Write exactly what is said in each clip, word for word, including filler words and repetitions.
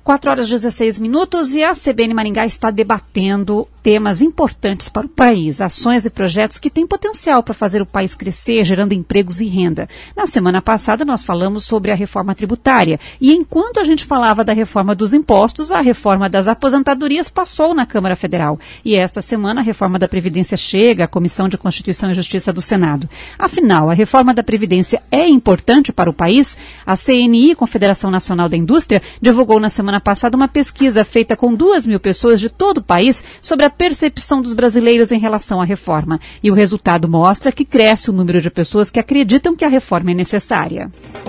quatro horas e dezesseis minutos e a C B N Maringá está debatendo temas importantes para o país, ações e projetos que têm potencial para fazer o país crescer, gerando empregos e renda. Na semana passada nós falamos sobre a reforma tributária e enquanto a gente falava da reforma dos impostos, a reforma das aposentadorias passou na Câmara Federal. E esta semana a reforma da Previdência chega à Comissão de Constituição e Justiça do Senado. Afinal, a reforma da Previdência é importante para o país? A C N I, Confederação Nacional da Indústria, divulgou na semana passada uma pesquisa feita com duas mil pessoas de todo o país sobre a percepção dos brasileiros em relação à reforma. E o resultado mostra que cresce o número de pessoas que acreditam que a reforma é necessária.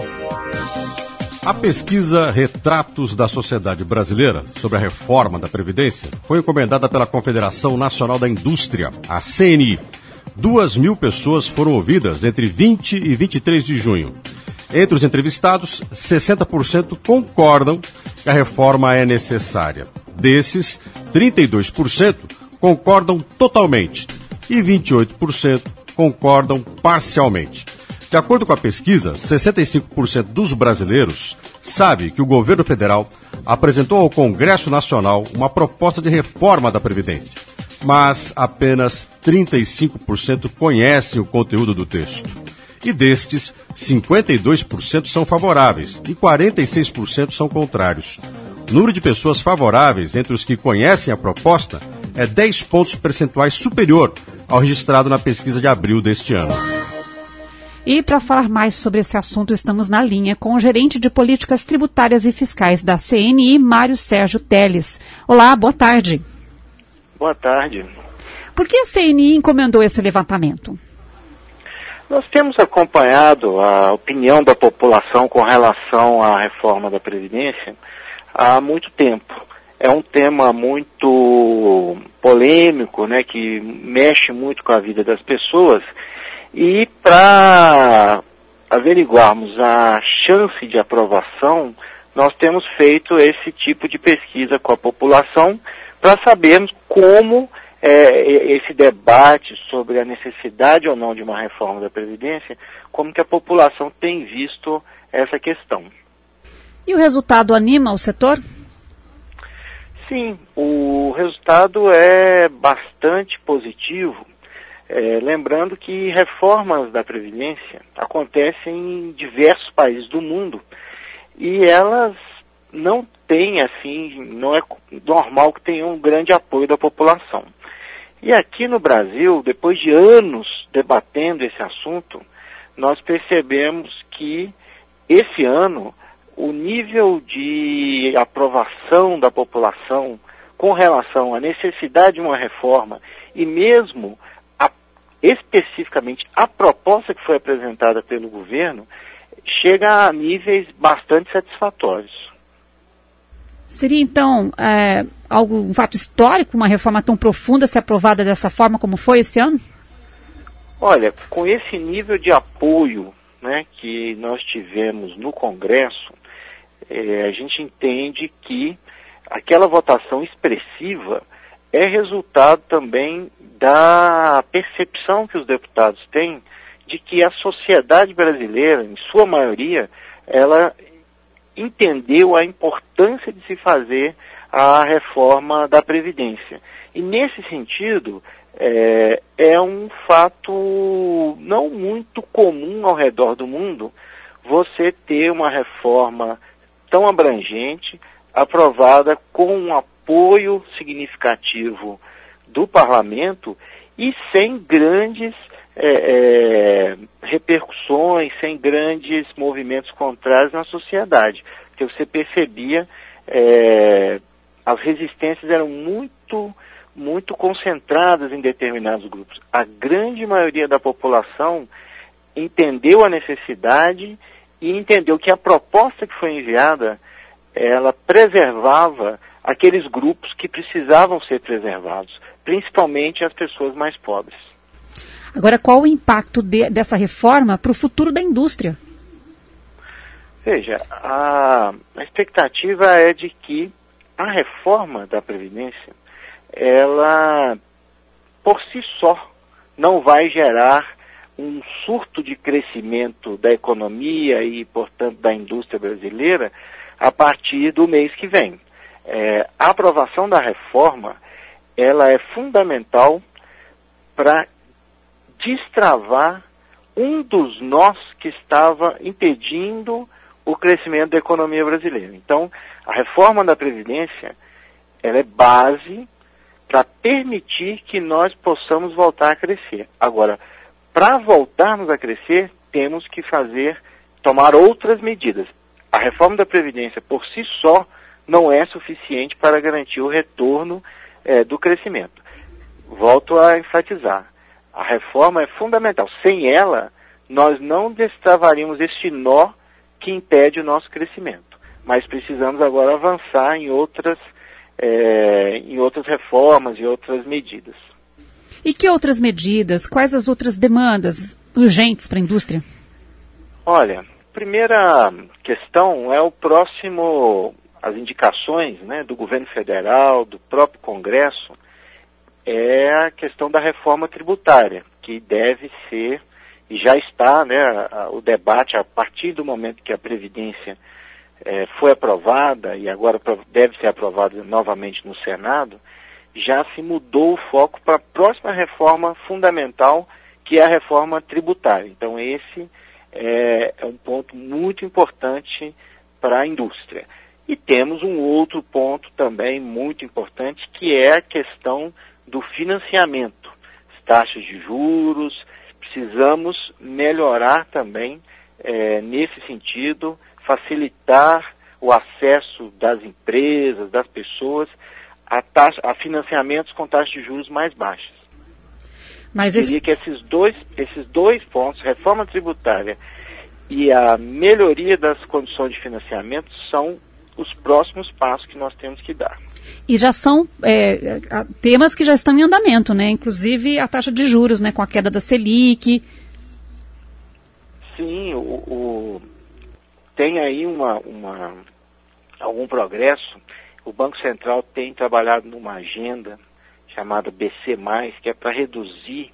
A pesquisa Retratos da Sociedade Brasileira sobre a reforma da Previdência foi encomendada pela Confederação Nacional da Indústria, a C N I. Duas mil pessoas foram ouvidas entre vinte e vinte e três de junho. Entre os entrevistados, sessenta por cento concordam que a reforma é necessária. Desses, trinta e dois por cento concordam totalmente e vinte e oito por cento concordam parcialmente. De acordo com a pesquisa, sessenta e cinco por cento dos brasileiros sabe que o governo federal apresentou ao Congresso Nacional uma proposta de reforma da Previdência, mas apenas trinta e cinco por cento conhecem o conteúdo do texto. E destes, cinquenta e dois por cento são favoráveis e quarenta e seis por cento são contrários. O número de pessoas favoráveis entre os que conhecem a proposta é dez pontos percentuais superior ao registrado na pesquisa de abril deste ano. E para falar mais sobre esse assunto, estamos na linha com o gerente de políticas tributárias e fiscais da C N I, Mário Sérgio Teles. Olá, boa tarde. Boa tarde. Por que a C N I encomendou esse levantamento? Nós temos acompanhado a opinião da população com relação à reforma da Previdência há muito tempo. É um tema muito polêmico, né, que mexe muito com a vida das pessoas. E para averiguarmos a chance de aprovação, nós temos feito esse tipo de pesquisa com a população para sabermos como é, esse debate sobre a necessidade ou não de uma reforma da Previdência, como que a população tem visto essa questão. E o resultado anima o setor? Sim, o resultado é bastante positivo. É, lembrando que reformas da Previdência acontecem em diversos países do mundo e elas não têm, assim, não é normal que tenham um grande apoio da população. E aqui no Brasil, depois de anos debatendo esse assunto, nós percebemos que esse ano o nível de aprovação da população com relação à necessidade de uma reforma e mesmo especificamente a proposta que foi apresentada pelo governo chega a níveis bastante satisfatórios. Seria então é, algo, um fato histórico, uma reforma tão profunda ser aprovada dessa forma como foi esse ano? Olha, com esse nível de apoio, né, que nós tivemos no Congresso, é, a gente entende que aquela votação expressiva é resultado também da percepção que os deputados têm de que a sociedade brasileira, em sua maioria, ela entendeu a importância de se fazer a reforma da Previdência. E nesse sentido, é, é um fato não muito comum ao redor do mundo você ter uma reforma tão abrangente, aprovada com um apoio significativo do parlamento e sem grandes é, é, repercussões, sem grandes movimentos contrários na sociedade. Porque você percebia, é, as resistências eram muito, muito concentradas em determinados grupos. A grande maioria da população entendeu a necessidade e entendeu que a proposta que foi enviada, ela preservava aqueles grupos que precisavam ser preservados, principalmente as pessoas mais pobres. Agora, qual o impacto de, dessa reforma para o futuro da indústria? Veja, a, a expectativa é de que a reforma da Previdência, ela, por si só, não vai gerar um surto de crescimento da economia e, portanto, da indústria brasileira a partir do mês que vem. É, a aprovação da reforma, ela é fundamental para destravar um dos nós que estava impedindo o crescimento da economia brasileira. Então, a reforma da Previdência, ela é base para permitir que nós possamos voltar a crescer. Agora, para voltarmos a crescer, temos que fazer, tomar outras medidas. A reforma da Previdência, por si só, não é suficiente para garantir o retorno eh, do crescimento. Volto a enfatizar, a reforma é fundamental. Sem ela, nós não destravaríamos este nó que impede o nosso crescimento. Mas precisamos agora avançar em outras, eh, em outras reformas e outras medidas. E que outras medidas? Quais as outras demandas urgentes para a indústria? Olha, primeira questão é o próximo, as indicações, né, do governo federal, do próprio Congresso, é a questão da reforma tributária, que deve ser, e já está, né, a, a, o debate a partir do momento que a Previdência é, foi aprovada, e agora deve ser aprovada novamente no Senado, já se mudou o foco para a próxima reforma fundamental, que é a reforma tributária. Então esse é, é um ponto muito importante para a indústria. E temos um outro ponto também muito importante, que é a questão do financiamento, as taxas de juros. Precisamos melhorar também, é, nesse sentido, facilitar o acesso das empresas, das pessoas, a, taxa, a financiamentos com taxas de juros mais baixas. Mas Eu esse... diria que esses dois, esses dois pontos, reforma tributária e a melhoria das condições de financiamento, são os próximos passos que nós temos que dar. E já são é, temas que já estão em andamento, né? Inclusive a taxa de juros, né? Com a queda da Selic. Sim, o, o, tem aí uma, uma, algum progresso. O Banco Central tem trabalhado numa agenda chamada B C mais, que é para reduzir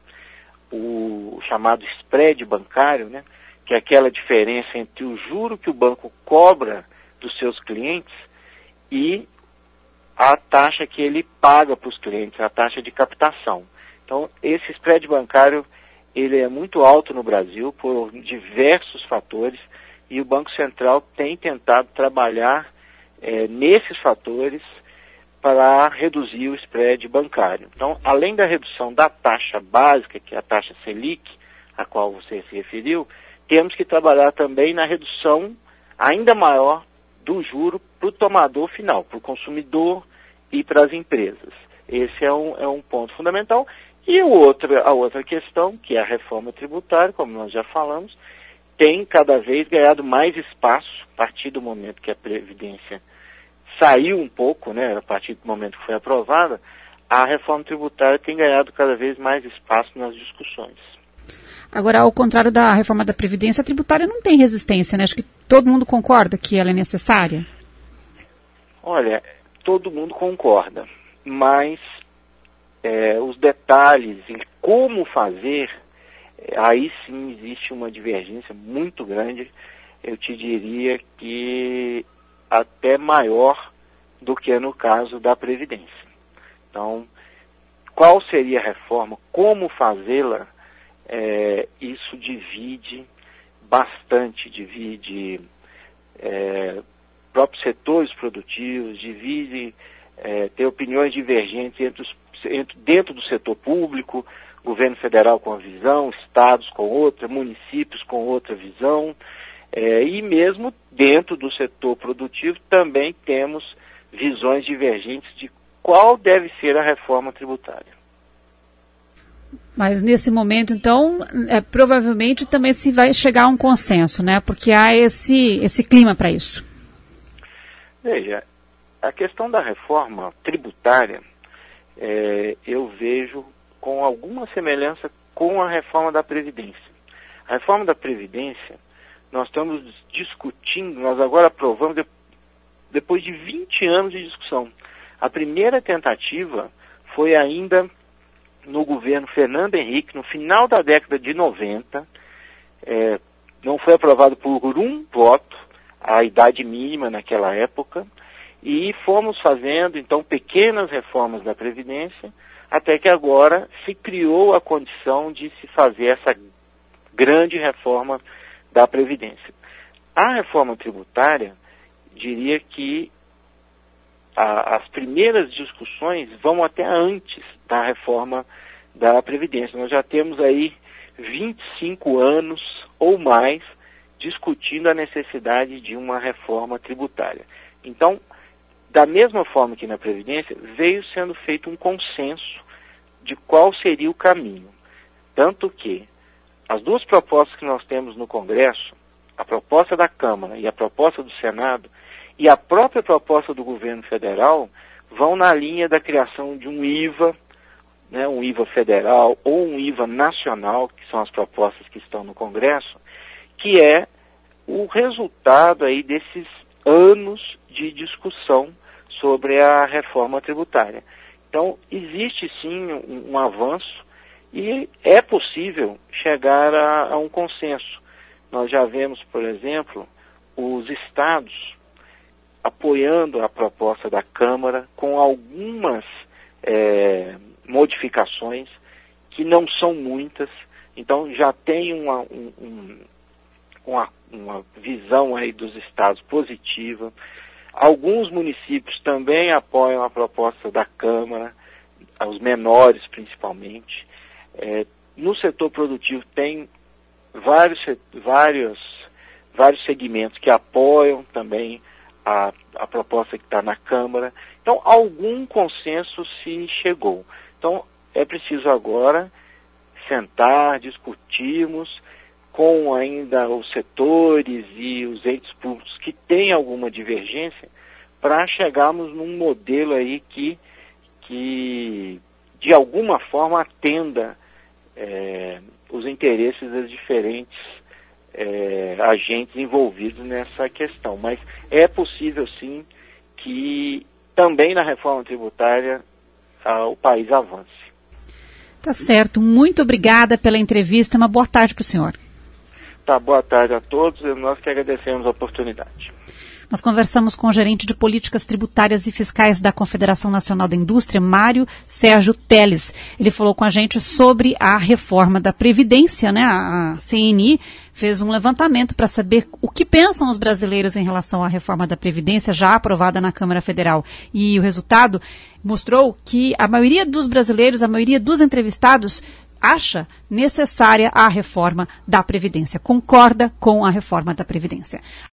o chamado spread bancário, né? Que é aquela diferença entre o juro que o banco cobra dos seus clientes e a taxa que ele paga para os clientes, a taxa de captação. Então, esse spread bancário, ele é muito alto no Brasil por diversos fatores, e o Banco Central tem tentado trabalhar é, nesses fatores para reduzir o spread bancário. Então, além da redução da taxa básica, que é a taxa Selic, a qual você se referiu, temos que trabalhar também na redução ainda maior do juro para o tomador final, para o consumidor e para as empresas. Esse é um, é um ponto fundamental. E o outro, a outra questão, que é a reforma tributária, como nós já falamos, tem cada vez ganhado mais espaço a partir do momento que a Previdência saiu um pouco, né, a partir do momento que foi aprovada, a reforma tributária tem ganhado cada vez mais espaço nas discussões. Agora, ao contrário da reforma da Previdência, a tributária não tem resistência, né? Acho que todo mundo concorda que ela é necessária. Olha, todo mundo concorda, mas é, os detalhes em como fazer, é, aí sim existe uma divergência muito grande, eu te diria que até maior do que no caso da Previdência. Então, qual seria a reforma, como fazê-la, é, isso divide bastante, divide é, próprios setores produtivos, divide, é, tem opiniões divergentes entre os, entre, dentro do setor público, governo federal com uma visão, estados com outra, municípios com outra visão, é, e mesmo dentro do setor produtivo também temos visões divergentes de qual deve ser a reforma tributária. Mas nesse momento, então, é, provavelmente também se vai chegar a um consenso, né? Porque há esse, esse clima para isso. Veja, a questão da reforma tributária, é, eu vejo com alguma semelhança com a reforma da Previdência. A reforma da Previdência, nós estamos discutindo, nós agora aprovamos de, depois de vinte anos de discussão. A primeira tentativa foi ainda no governo Fernando Henrique, no final da década de noventa, é, não foi aprovado por um voto, a idade mínima naquela época, E fomos fazendo, então, pequenas reformas da Previdência, até que agora se criou a condição de se fazer essa grande reforma da Previdência. A reforma tributária, diria que a, as primeiras discussões vão até antes da reforma da Previdência. Nós já temos aí vinte e cinco anos ou mais discutindo a necessidade de uma reforma tributária. Então, da mesma forma que na Previdência, veio sendo feito um consenso de qual seria o caminho. Tanto que as duas propostas que nós temos no Congresso, a proposta da Câmara e a proposta do Senado, e a própria proposta do governo federal, vão na linha da criação de um I V A, né, um I V A federal ou um I V A nacional, que são as propostas que estão no Congresso, que é o resultado aí desses anos de discussão sobre a reforma tributária. Então, existe sim um, um avanço e é possível chegar a, a um consenso. Nós já vemos, por exemplo, os estados apoiando a proposta da Câmara com algumas é, modificações, que não são muitas. Então, já tem uma, um, um, uma, uma visão aí dos estados positiva. Alguns municípios também apoiam a proposta da Câmara, os menores principalmente. É, no setor produtivo tem vários, vários, vários segmentos que apoiam também a, a proposta que está na Câmara. Então, algum consenso se chegou. Então, é preciso agora sentar, discutirmos com ainda os setores e os entes públicos que têm alguma divergência, para chegarmos num modelo aí que, que de alguma forma atenda é, os interesses das diferentes é, agentes envolvidos nessa questão. Mas é possível sim que também na reforma tributária a, o país avance. Tá certo. Muito obrigada pela entrevista. Uma boa tarde para o senhor. Tá, boa tarde a todos. Nós que agradecemos a oportunidade. Nós conversamos com o gerente de políticas tributárias e fiscais da Confederação Nacional da Indústria, Mário Sérgio Teles. Ele falou com a gente sobre a reforma da Previdência, né? A C N I fez um levantamento para saber o que pensam os brasileiros em relação à reforma da Previdência já aprovada na Câmara Federal. E o resultado mostrou que a maioria dos brasileiros, a maioria dos entrevistados, acha necessária a reforma da Previdência, concorda com a reforma da Previdência.